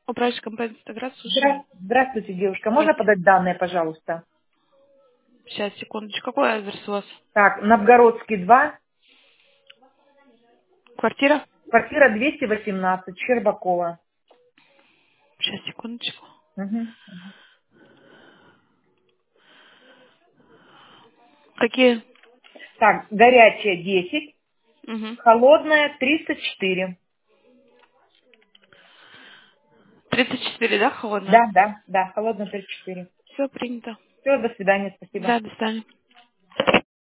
Управляющая компания «Инстаград», слушаю. Здравствуйте, девушка. Можно Здравствуйте. подать данные, пожалуйста? Сейчас, секундочку. Какой адрес у вас? Так, Новгородский 2, Квартира? квартира 218, Щербакова. Сейчас, секундочку. Мгм. Какие? Так, горячая 10, Угу. холодная 304. 34, да, холодно? Да, холодная 34. Все принято. Все, до свидания, спасибо. Да, до свидания.